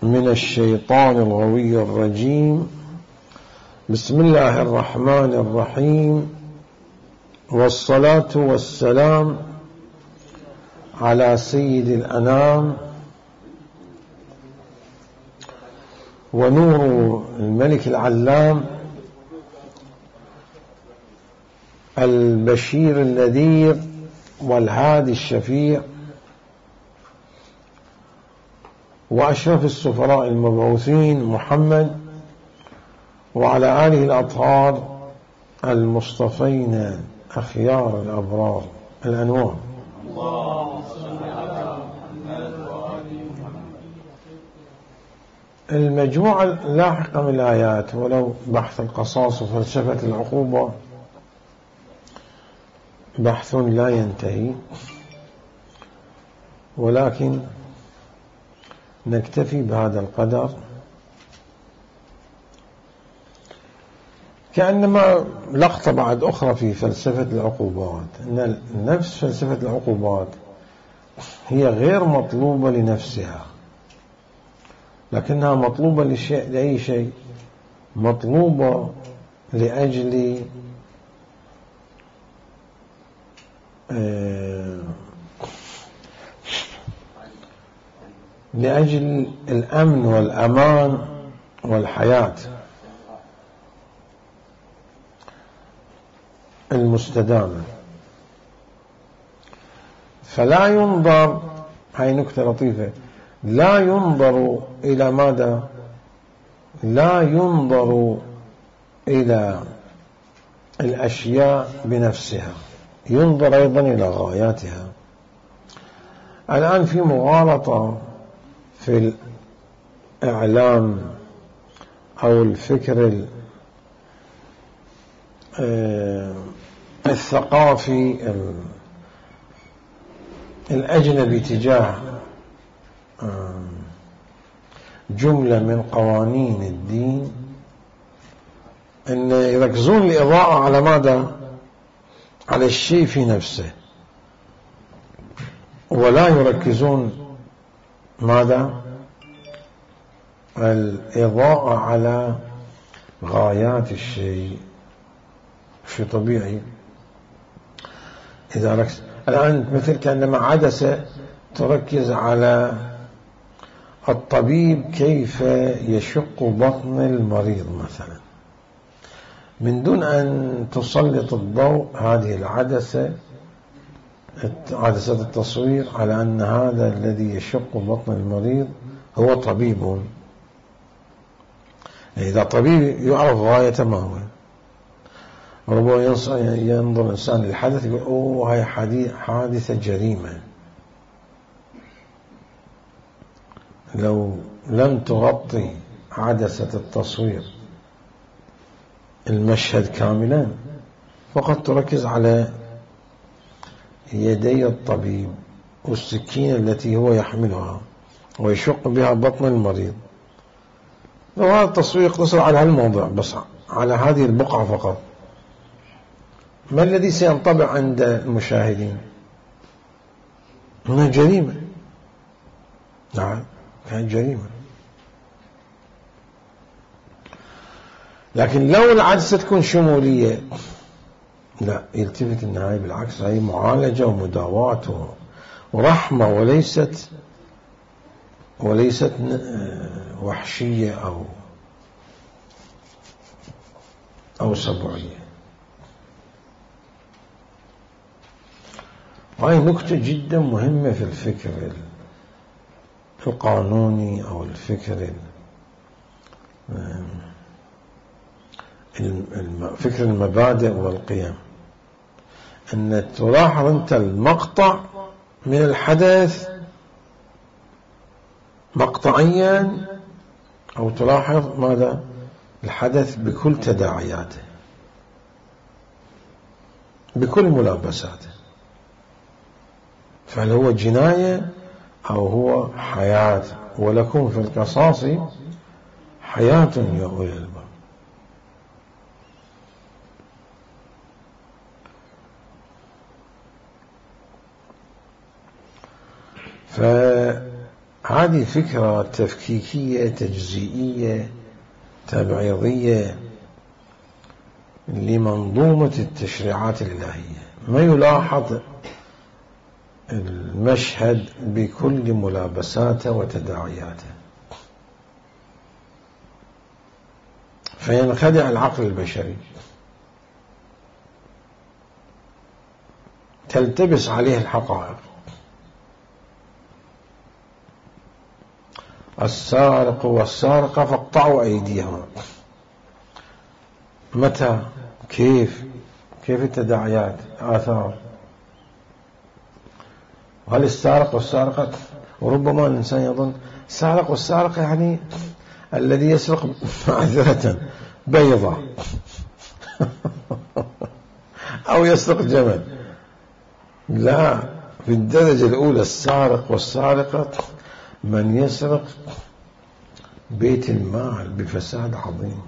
من الشيطان الغوي الرجيم. بسم الله الرحمن الرحيم، والصلاة والسلام على سيد الأنام ونور الملك العلام البشير النذير والهادي الشفيع، وأشرف السفراء المبعوثين محمد وعلى آله الأطهار المصطفين أخيار الأبرار الأنوار. المجموعة اللاحقة من الآيات، ولو بحث القصاص وفلسفة العقوبة بحث لا ينتهي، ولكن نكتفي بهذا القدر. كأنما لقطة بعد أخرى في فلسفة العقوبات، أن نفس فلسفة العقوبات هي غير مطلوبة لنفسها، لكنها مطلوبة لأي شيء، مطلوبة لأجل الأمن والأمان والحياة المستدامة. فلا ينظر، هاي نكتة لطيفة، لا ينظر إلى ماذا؟ لا ينظر إلى الأشياء بنفسها، ينظر أيضا إلى غاياتها. الآن في مغالطة في الإعلام أو الفكر الثقافي الأجنبي تجاه جملة من قوانين الدين، أن يركزون الإضاءة على ماذا؟ على الشيء في نفسه، ولا يركزون ماذا؟ الإضاءة على غايات الشيء. شيء طبيعي إذا ركز الآن مثل كأنما عدسة تركز على الطبيب كيف يشق بطن المريض مثلا، من دون أن تسلط الضوء هذه العدسة، عدسة التصوير، على أن هذا الذي يشق بطن المريض هو طبيب. إذا طبيب يعرف غايته ما هو. ربما ينظر الإنسان للحدث يقول أوه هاي حادثة جريمة، لو لم تغطي عدسة التصوير المشهد كاملا، فقط تركز على يدي الطبيب والسكينة التي هو يحملها ويشق بها بطن المريض، لو هذا التصوير يقتصر على هالموضوع بس، على هذه البقعة فقط، ما الذي سينطبع عند المشاهدين؟ هنا جريمة. نعم، كانت جريمة. لكن لو العدسة تكون شمولية، لا، يلتفت النهاية بالعكس، هي معالجة ومداواة ورحمة، وليست وحشية أو سبعية. وهي نكتة جدا مهمة في الفكر القانوني أو الفكر فكر المبادئ والقيم، أن تلاحظ أنت المقطع من الحدث مقطعيا، أو تلاحظ ماذا؟ الحدث بكل تداعياته، بكل ملابساته، فهل هو جناية أو هو حياة؟ ولكم في القصاص حياة يا أولي الألباب. هذه فكرة تفكيكية تجزئية تبعيضية لمنظومة التشريعات الإلهية. ما يلاحظ المشهد بكل ملابساته وتداعياته، فينخدع العقل البشري، تلتبس عليه الحقائق. السارق والسارقة فاقطعوا أيديهما. متى؟ كيف التداعيات آثار؟ هل السارق والسارقة، وربما الإنسان يظن السارق والسارقة يعني الذي يسرق معذرة بيضة أو يسرق جمل. لا، في الدرجة الأولى السارق والسارقة من يسرق بيت المال بفساد عظيم.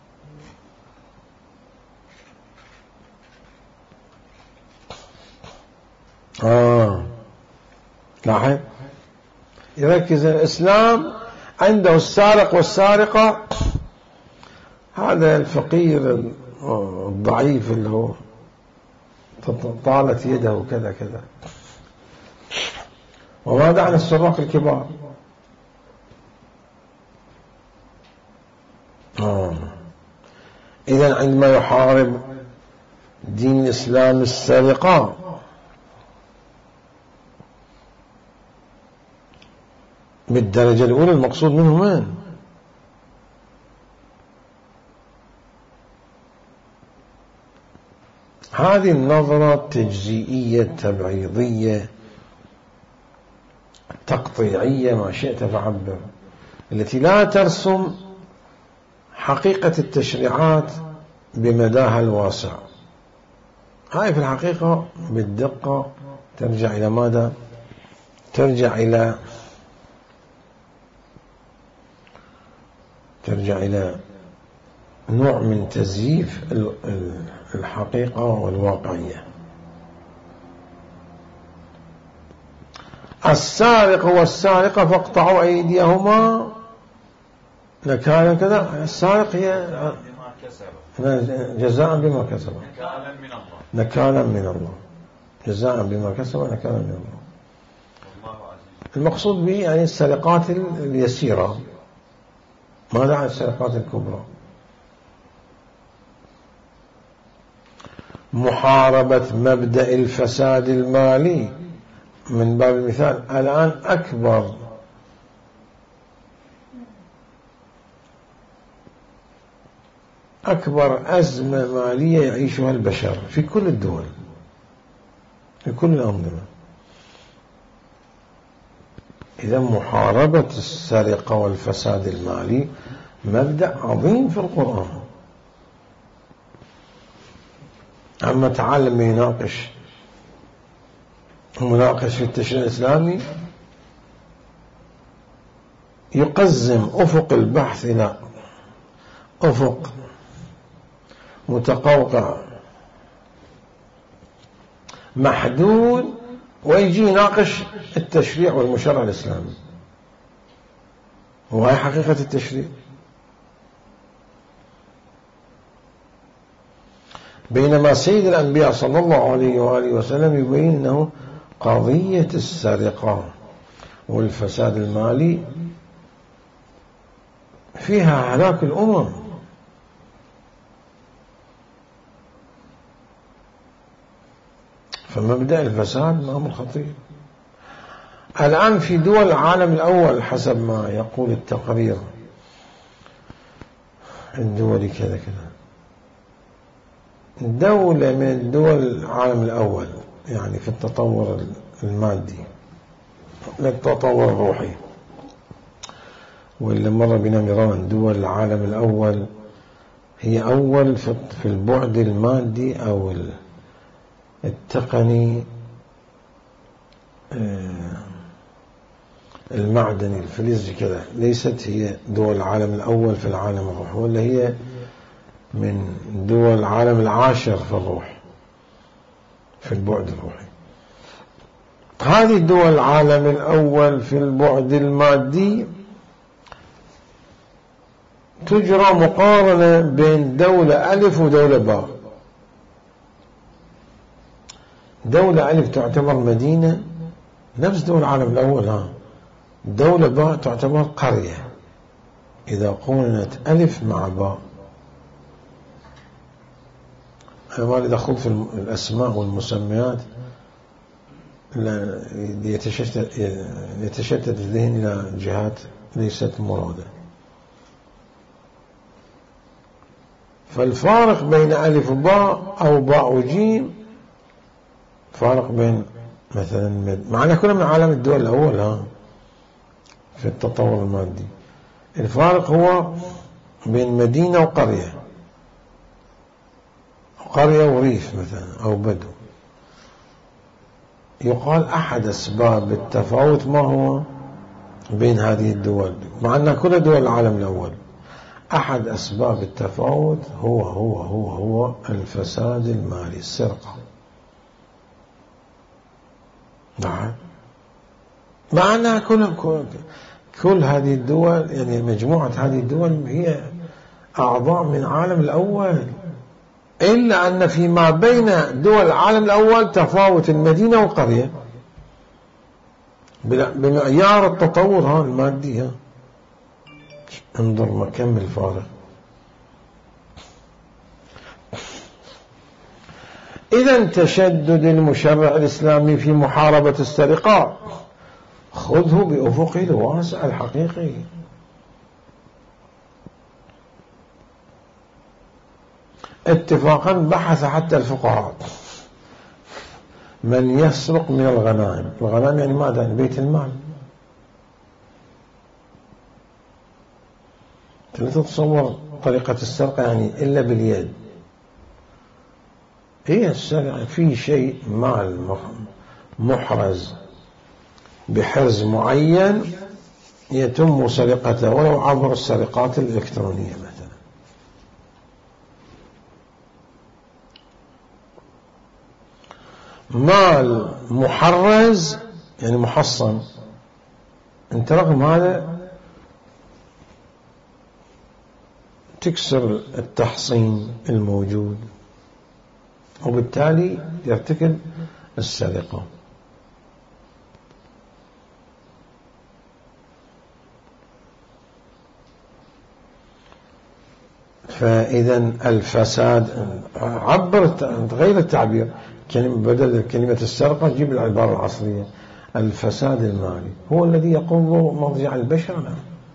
لاحظ، يركز الإسلام عنده السارق والسارقة، هذا الفقير الضعيف اللي هو طالت يده كذا كذا. وماذا عن السراق الكبار؟ إذن عندما يحارب دين الإسلام السرقة، بالدرجة الأولى المقصود منه من؟ هذه النظرة التجزئية التبعيضية التقطيعية ما شئت فعبر، التي لا ترسم حقيقة التشريعات بمداها الواسع. هاي في الحقيقة بالدقة ترجع إلى ماذا؟ ترجع إلى نوع من تزييف الحقيقة والواقعية. السارق والسارقة فاقطعوا أيديهما نكالا كذا. السارق هي جزاء بما كسب، نكالا من الله، جزاء بما كسب نكالا من الله. المقصود به يعني السرقات اليسيرة. ماذا عن السرقات الكبرى؟ محاربة مبدأ الفساد المالي من باب المثال. الآن أكبر أزمة مالية يعيشها البشر في كل الدول، في كل الأنظمة. إذا محاربة السرقة والفساد المالي مبدأ عظيم في القرآن. أما تعلم يناقش في التشريع الإسلامي، يقزم أفق البحث إلى أفق متقوقع محدود، ويجي يناقش التشريع والمشرع الإسلامي، وهي حقيقة التشريع. بينما سيد الأنبياء صلى الله عليه وآله وسلم يبين أنه قضية السرقة والفساد المالي فيها هلاك الأمم. فمبدأ الفساد أمر خطير. الآن في دول العالم الأول حسب ما يقول التقرير الدولي كذا كذا، دولة من الدول العالم الأول يعني في التطور المادي للتطور الروحي، واللي مر بنا مرارا دول العالم الأول هي أول في البعد المادي أو التقني المعدني الفلزي كذا. ليست هي دول العالم الأول في العالم الروحي، ولا هي من دول العالم العاشر في الروح، في البعد الروحي. هذه دول العالم الأول في البعد المادي تجرى مقارنة بين دولة ألف ودولة باء. دولة ألف تعتبر مدينة نفس دول العالم الأول، دولة باء تعتبر قرية إذا قارنت ألف مع باء. أنا ما أريد أخوض في الأسماء والمسميات، يتشتت الذهن إلى جهات ليست مرادة. فالفارق بين ألف وباء أو باء وجيم فارق بين مثلا معنا كنا من عالم الدول الأول في التطور المادي. الفارق هو بين مدينة وقرية، قرية وريف مثلا أو بدو. يقال أحد أسباب التفاوت ما هو بين هذه الدول، مع أنها كل دول العالم الأول. أحد أسباب التفاوت هو الفساد المالي، السرقة. نعم، مع أنها كل هذه الدول، يعني مجموعة هذه الدول هي أعضاء من العالم الأول، إلا أن فيما بين دول العالم الأول تفاوت المدينة والقرية بمعيار التطور المادي. انظر ما كم الفارق. إذا تشدد المشرع الإسلامي في محاربة السرقة خذه بأفقه الواسع الحقيقي. اتفاقا بحث حتى الفقهاء من يسرق من الغنائم. الغنائم يعني ماذا؟ بيت المال. لا تتصور طريقة السرقة يعني إلا باليد. هي السرقة في شيء مال محرز بحرز معين يتم سرقته ولو عبر السرقات الإلكترونية مثلا. مال محرز يعني محصن، انت رغم هذا تكسر التحصين الموجود وبالتالي يرتكب السرقة. فإذا الفساد غير التعبير، بدل كلمة السرقة جيب العبارة العصرية. الفساد المالي هو الذي يقوم به مضجع البشر.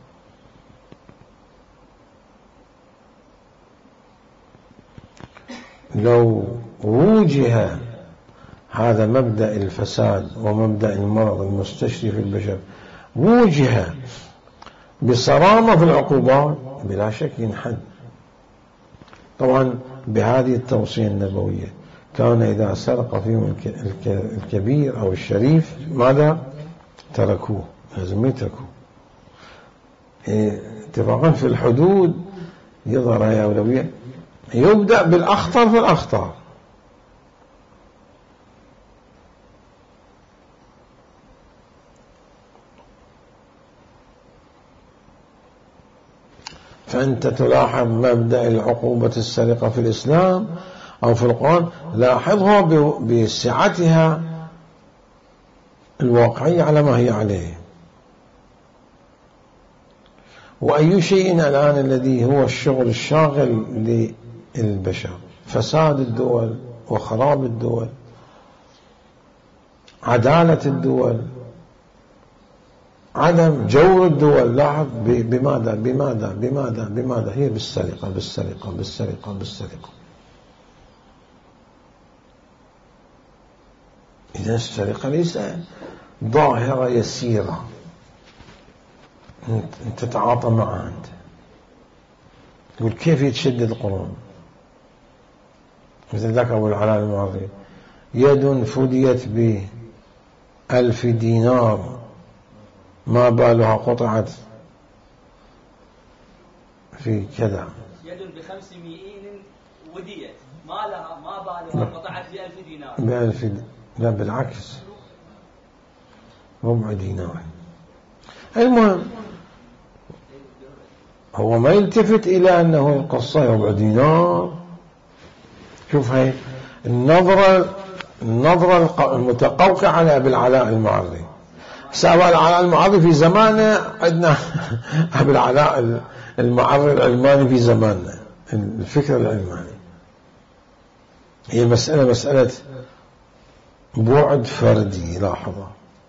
لو وجه هذا مبدأ الفساد ومبدأ المرض المستشري في البشر وجه بصرامة في العقوبات بلا شك ينحد. طبعا بهذه التوصية النبوية كان إذا سرق فيهم الكبير أو الشريف ماذا؟ تركوه، لازم يتركوه. اتفاقا في الحدود يظهر هي أولوية، يبدأ بالأخطر في الأخطر. فأنت تلاحظ مبدأ العقوبة السرقة في الإسلام أو في القرآن، لاحظها بسعتها الواقعية على ما هي عليه. وأي شيء الآن الذي هو الشغل الشاغل للبشر؟ فساد الدول وخراب الدول، عدالة الدول، عدم جور الدول. لاحظ بماذا بماذا بماذا بماذا؟ هي بالسرقة بالسرقة بالسرقة بالسرقة. إذا السرقة ليس ظاهرة يسيرة أنت تتعاطى معها. أنت تقول كيف يتشدد القرون؟ مثل ذاك أبو العلاء المعري، يد فديت ب1,000 دينار ما بالها قطعت في كذا. يد ب500 وديت ما بالها قطعت ب1000 دينار. لا بالعكس، ربع دينار. المهم هو ما يلتفت إلى أنه القصة ربع دينار. شوف هاي النظرة المتقوقعة على أبي العلاء المعري. أبي العلاء المعري في زمانه عندنا أبي العلاء المعري العلماني في زماننا. الفكر العلماني هي مسألة بعد فردي. لاحظوا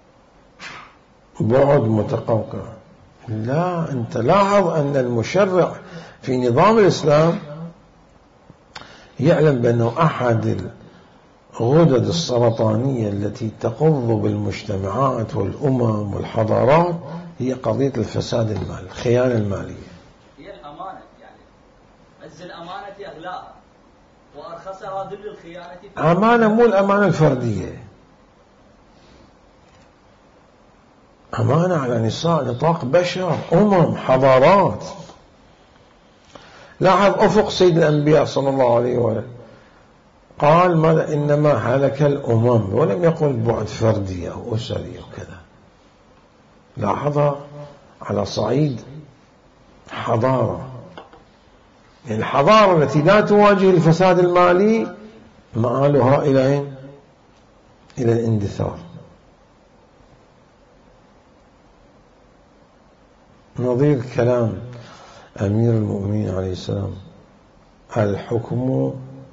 بعد متقوقع. لا، أنت لاحظ أن المشرع في نظام الإسلام يعلم بأنه أحد الغدد السرطانية التي تقض بالمجتمعات والأمم والحضارات هي قضية الفساد المالي، الخيانة المالية. هي الأمانة، يعني عز الأمانة أغلاها وأرخصها ذل الخيانة. أمانة مو الأمانة الفردية، أمانة على نطاق بشر، أمم، حضارات. لاحظ أفق سيد الأنبياء صلى الله عليه وسلم قال ماذا؟ إنما هلك الأمم، ولم يقل بعد فردي أو أسري وكذا. لاحظها على صعيد حضارة، يعني الحضارة التي لا تواجه الفساد المالي مآلها إلى الاندثار. نظير كلام أمير المؤمنين عليه السلام: الحكم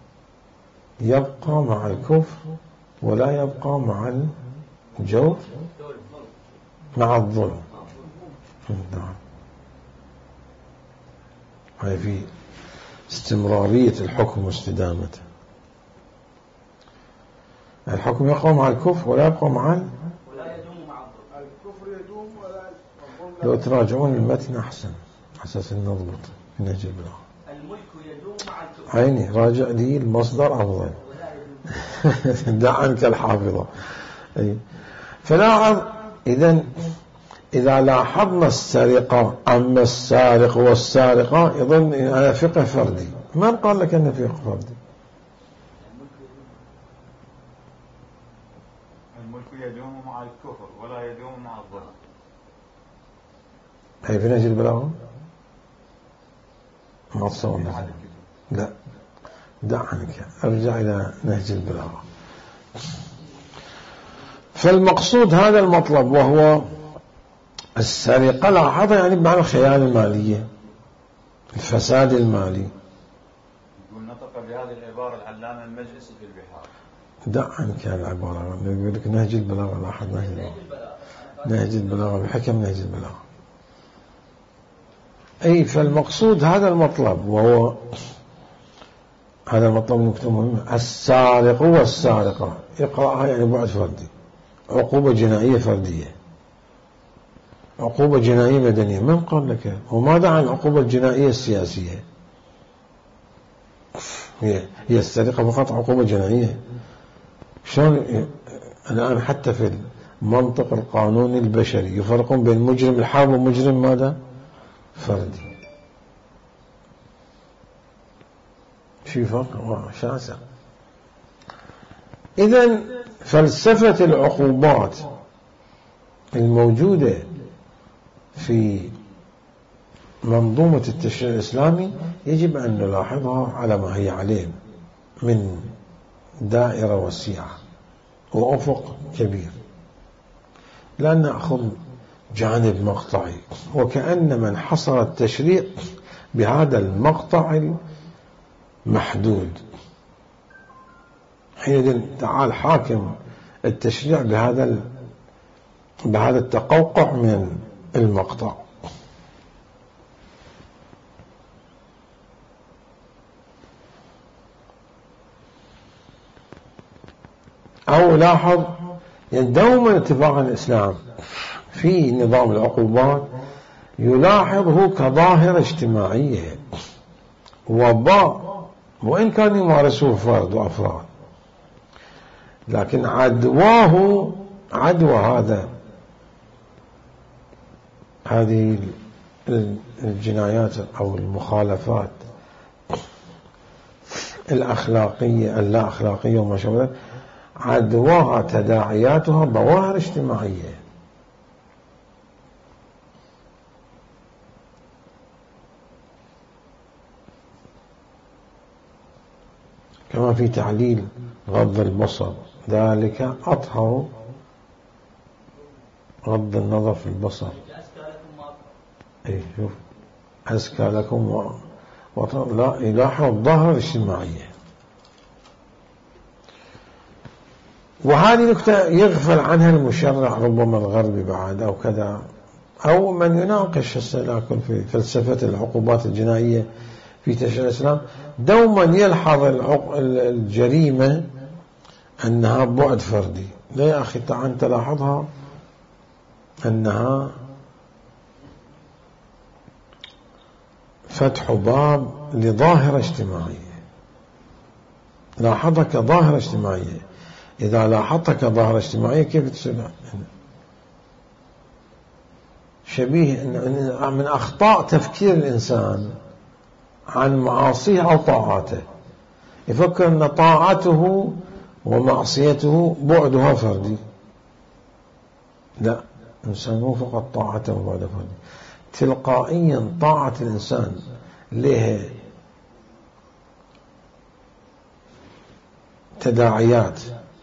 يبقى مع الكفر ولا يبقى مع الجور، مع الظلم. نعم، هاي في استمرارية الحكم واستدامته. الحكم يبقى مع الكفر ولا يبقى مع ولا يدوم مع الظلم. الكفر يدوم ولا الظلم. لو تراجعون المتن أحسن أساس نضبط في نهج البلاغة. الملك يدوم مع الكفر. عيني راجع لي المصدر أفضل. دع عنك الحافظة. فلاحظ إذا لاحظنا السرقة، أما السارق والسارقة يظن أن فقه فردي. من قال لك أن فقه فردي؟ الملك يدوم مع الكفر ولا يدوم مع الظلم. هي في نهج البلاغة ما تصور. لا، دع عنك، أرجع إلى نهج البلاغة. فالمقصود هذا المطلب، وهو السرقة. لاحظها يعني بمعنى الخيانة المالية، الفساد المالي. يقول نطق بهذه العبارة العلامة المجلسي في البحار. دع عنك العبارة، يقول لك نهج البلاغة. لاحظ نهج البلاغة بحكم نهج البلاغة. أي فالمقصود هذا المطلب، وهو هذا المطلب مكتوب مهم: السارق والسارقة. اقرأها يعني بعد فردي، عقوبة جنائية فردية، عقوبة جنائية مدنية. من قال لك؟ وماذا عن العقوبة الجنائية السياسية؟ هي السرقة فقط عقوبة جنائية؟ شلون الآن حتى في المنطق القانوني البشري يفرقون بين مجرم الحرب ومجرم ماذا؟ فردي. في فرق شاسع. إذن فلسفة العقوبات الموجودة في منظومة التشريع الإسلامي يجب أن نلاحظها على ما هي عليه من دائرة وسيعة وأفق كبير، لا نأخذ جانب مقطعي وكأن من حصر التشريع بهذا المقطع المحدود. حينئذ تعال حاكم التشريع بهذا التقوقع من المقطع. أو لاحظ دوما اتفاق الإسلام في نظام العقوبات يلاحظه كظاهرة اجتماعية وباء، وإن كان يمارسه فرد وأفراد، لكن عدوى هذه الجنايات أو المخالفات الأخلاقية اللا أخلاقية وما شابه، عدواها تداعياتها ظواهر اجتماعية كما في تعليل غض البصر، ذلك أطهر، غض النظر في البصر. أي شوف أزكى لكم لا يلاحظ الظاهرة الاجتماعية. وهذه نكتة يغفل عنها المشرع ربما الغربي بعد أو كذا، أو من يناقش السلاكل في فلسفة العقوبات الجنائية في تشريع الإسلام، دوما يلحظ الجريمة أنها بعد فردي. لا يا أخي تعال تلاحظها أنها فتح باب لظاهرة اجتماعية، لاحظها كظاهرة اجتماعية. إذا لاحظتها كظاهرة اجتماعية كيف تصير شبيه من أخطاء تفكير الإنسان عن معاصيه أو طاعاته، يفكر أن طاعته ومعصيته بعدها فردي. لا، الإنسان مو فقط طاعته وبعدها فردي، تلقائيا طاعة الإنسان لها تداعيات،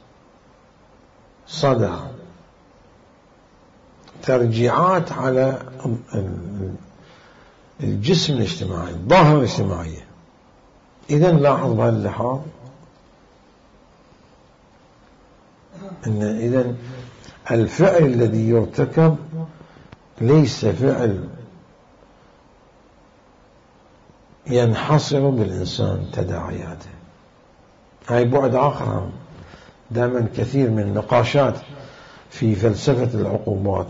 صدى، ترجيعات على الجسم الاجتماعي، الظاهرة الاجتماعية. إذن لاحظ بهذا اللحاظ أن إذن الفعل الذي يرتكب ليس فعل ينحصر بالإنسان تداعياته. هاي بعد آخر. دائما كثير من النقاشات في فلسفة العقوبات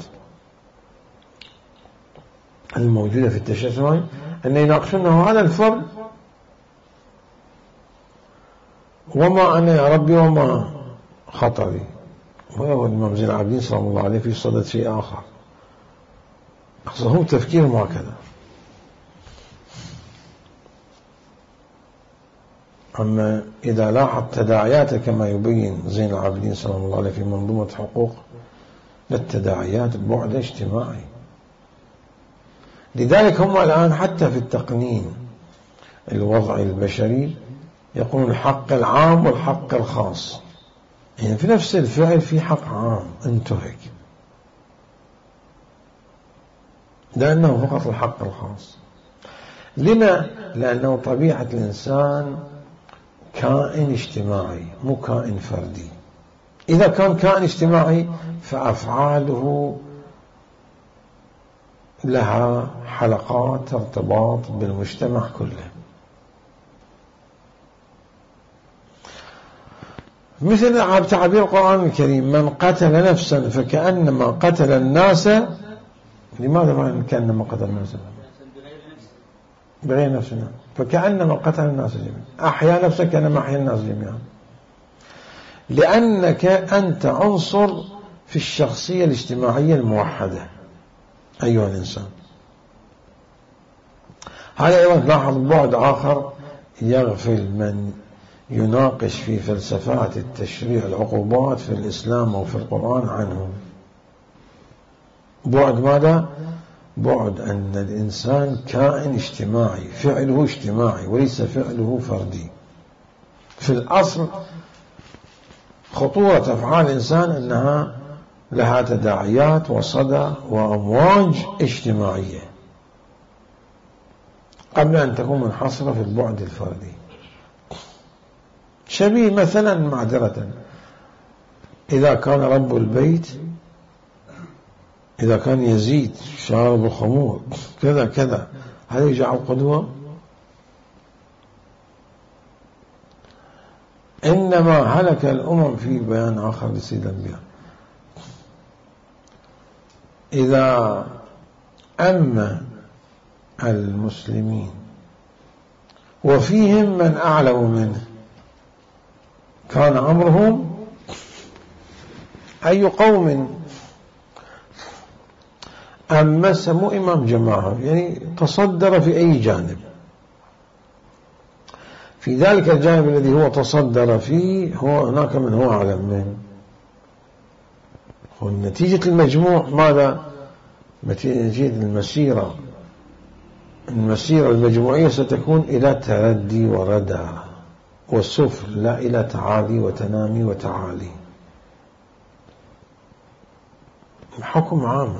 الموجودة في التشريع الإسلامي أن يناقشون هذا الفرد، وما أنا يا ربي وما خطري. ويقول الإمام زين العابدين صلى الله عليه في صدد شيء آخر، هم تفكيرهم هكذا. أما إذا لاحظ تداعياته كما يبين زين العابدين صلى الله عليه في منظومة حقوق، للتداعيات بعد اجتماعي. لذلك هم الآن حتى في التقنين الوضعي البشري يقولون الحق العام والحق الخاص، يعني في نفس الفعل في حق عام انتهك، لأنه فقط الحق الخاص. لما؟ لأنه طبيعة الإنسان كائن اجتماعي مو كائن فردي. إذا كان كائن اجتماعي فأفعاله لها حلقات ارتباط بالمجتمع كله. مثل تعبير القرآن الكريم: من قتل نفسا فكأنما قتل الناس. لماذا ما كأنما قتل الناس؟ بغير نفسنا، فكأنما قتل الناس جميعا. أحيا نفسك كأنما أحيا الناس جميعا، لأنك أنت عنصر في الشخصية الاجتماعية الموحدة أيها الإنسان. هذا أيضا لاحظ بعد آخر يغفل من يناقش في فلسفات التشريع العقوبات في الإسلام أو في القرآن عنه. بعد ماذا؟ بعد أن الإنسان كائن اجتماعي، فعله اجتماعي وليس فعله فردي. في الأصل خطورة أفعال الإنسان أنها لها تداعيات وصدى وأمواج اجتماعية قبل أن تكون منحصرة في البعد الفردي. شبيه مثلا معذرة، إذا كان رب البيت، إذا كان يزيد شارب الخمور كذا كذا، هل يجعل قدوة؟ إنما هلك الأمم في بيان آخر لسيد الأنبياء: إذا أما المسلمين وفيهم من أعلم منه كان أمرهم أي قوم أما سمو إمام جماعة، يعني تصدر في أي جانب، في ذلك الجانب الذي هو تصدر فيه هو هناك من هو أعلم منه. ونتيجة المجموع ماذا؟ نتيجة المسيرة المجموعية ستكون إلى تردي وردى والسفل، لا إلى تعالي وتنامي وتعالي. حكم عام.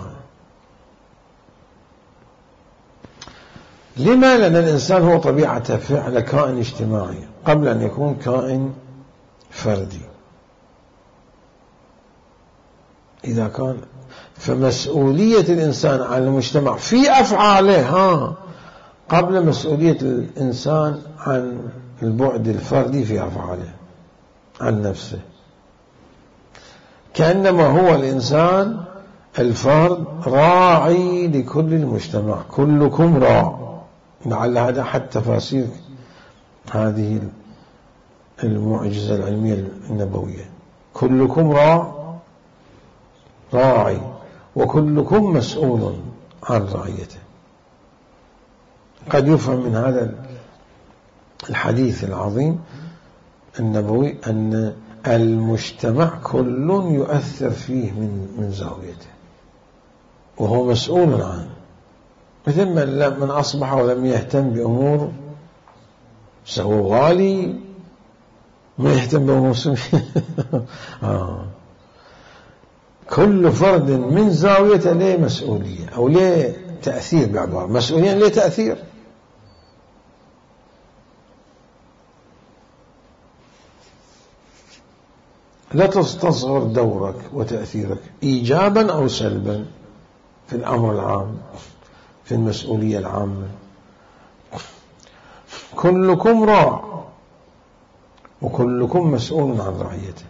لما؟ لأن الإنسان هو طبيعة فعل كائن اجتماعي قبل أن يكون كائن فردي. إذا كان فمسؤولية الإنسان عن المجتمع في أفعاله قبل مسؤولية الإنسان عن البعد الفردي في أفعاله عن نفسه. كأنما هو الإنسان الفرد راعي لكل المجتمع، كلكم راع. لعل هذا حتى تفاسير هذه المعجزة العلمية النبوية، كلكم راعي وكلكم مسؤول عن رعيته. قد يفهم من هذا الحديث العظيم النبوي أن المجتمع كل يؤثر فيه من زاويته وهو مسؤول عنه، مثل من أصبح ولم يهتم بأمور سوى والي ما يهتم بأمور كل فرد من زاويته له مسؤولية أو له تأثير، بعبارة مسؤولية له تأثير. لا تستصغر دورك وتأثيرك إيجابا أو سلبا في الأمر العام، في المسؤولية العامة. كلكم راع وكلكم مسؤول عن رعيته.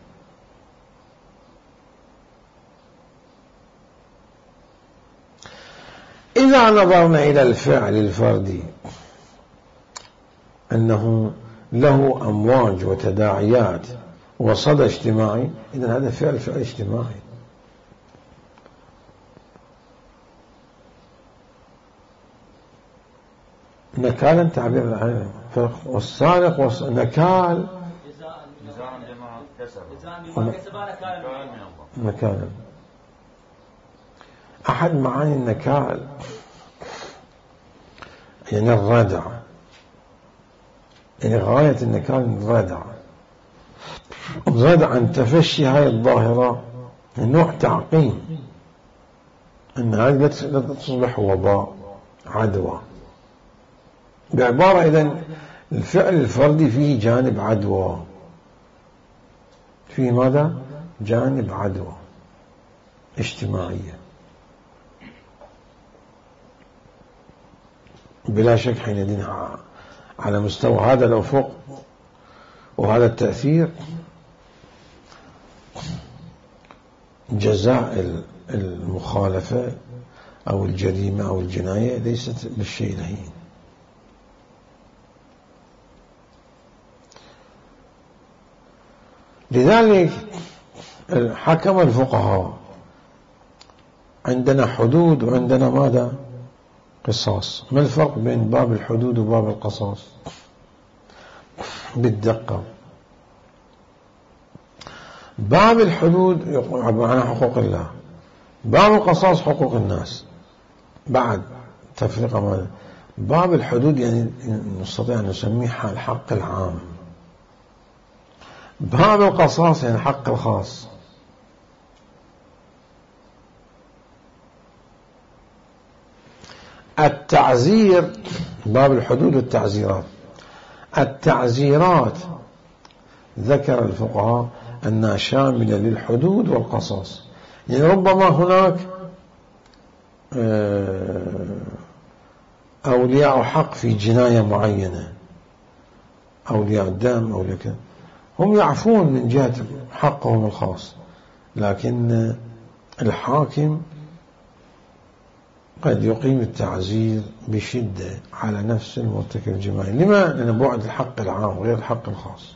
إذا نظرنا إلى الفعل الفردي أنه له أمواج وتداعيات وصدى اجتماعي، إذن هذا فعل اجتماعي. نكالا تعبير العلم، والسارق نكال نكالا. أحد معاني النكال يعني الردع، يعني غاية النكال الردع. الردع عن تفشي هاي الظاهرة نوع تعقيم، أن هذه لا تصبح وباء عدوى. بعبارة إذن الفعل الفردي فيه جانب عدوى، فيه ماذا؟ جانب عدوى اجتماعية بلا شك. حينئذ على مستوى هذا الأفق وهذا التأثير جزاء المخالفة أو الجريمة أو الجناية ليست بالشيء الهين. لذلك حكم الفقهاء عندنا حدود وعندنا ماذا؟ قصاص. ما الفرق بين باب الحدود وباب القصاص؟ بالدقة. باب الحدود يقول عن حقوق الله، باب القصاص حقوق الناس. بعد تفرقة ماذا؟ باب الحدود يعني نستطيع أن نسميه الحق العام، باب القصاص يعني الحق الخاص. التعزير، باب الحدود والتعزيرات. التعزيرات ذكر الفقهاء أنها شاملة للحدود والقصاص، يعني ربما هناك أولياء حق في جناية معينة، أولياء الدم أو لك هم يعفون من جهة حقهم الخاص، لكن الحاكم قد يقيم التعزير بشدة على نفس المرتكب الجماعي. لما؟ لأن بعد الحق العام غير الحق الخاص.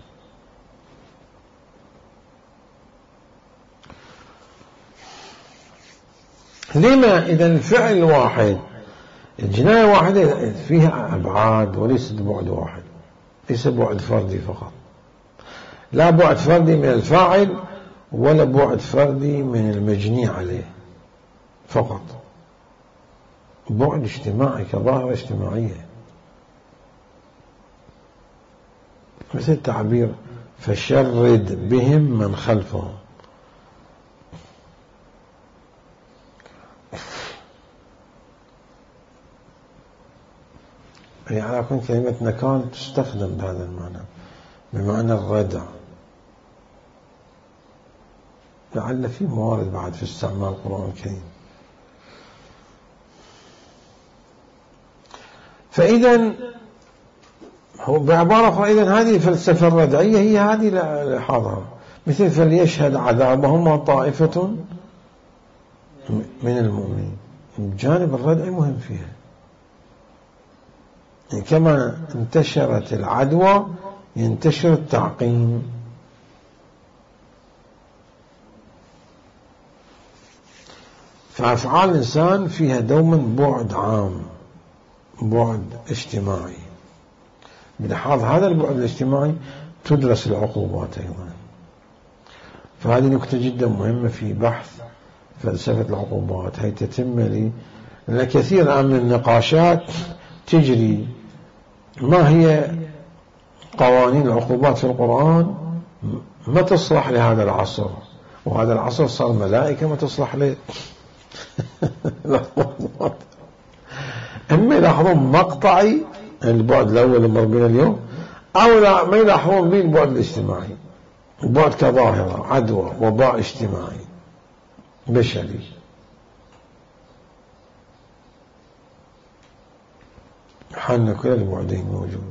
لما؟ إذا الفعل الواحد، الجناية واحدة فيها أبعاد وليست بعد واحد، ليس بعد فردي فقط، لا بعد فردي من الفاعل ولا بعد فردي من المجني عليه فقط، بعد اجتماعي كظاهرة اجتماعية. مثل تعبير فشرد بهم من خلفهم. يعني على كل كلمة نكال تستخدم بهذا المعنى، بمعنى الردع. لعل في موارد بعد في استعمال القرآن الكريم. فإذا هو بعبارة أخرى، إذن هذه الفلسفة الردعية هي هذه لحاظها، مثل فليشهد عذابهما طائفة من المؤمنين. الجانب الردعي مهم فيها، يعني كما انتشرت العدوى ينتشر التعقيم. فأفعال الإنسان فيها دوما بعد عام، بعد اجتماعي. بلحاظ هذا البعد الاجتماعي تدرس العقوبات أيضا. فهذه نكتة جدا مهمة في بحث فلسفة العقوبات، هي تتم لي لأن كثير من النقاشات تجري ما هي قوانين العقوبات في القرآن ما تصلح لهذا العصر، وهذا العصر صار ملائكة ما تصلح له. إما يلاحظون مقطعي البعد الأول اللي مر بنا اليوم، أو لا ما يلاحظون به البعد الاجتماعي، البعد كظاهرة عدوى وباء اجتماعي بشري. حالنا كل البعدين موجود.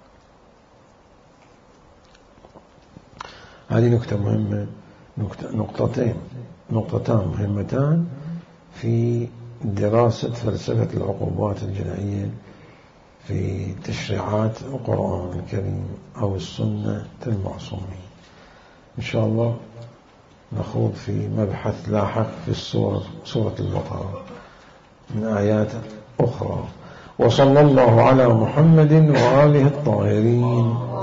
هذه نكتة مهمة، نقطتان مهمتان في دراسة فلسفة العقوبات الجنائية في تشريعات القرآن الكريم أو السنة المعصومين. إن شاء الله نخوض في مبحث لاحق في سورة البقرة من آيات أخرى. وصلى الله على محمد وآله الطاهرين.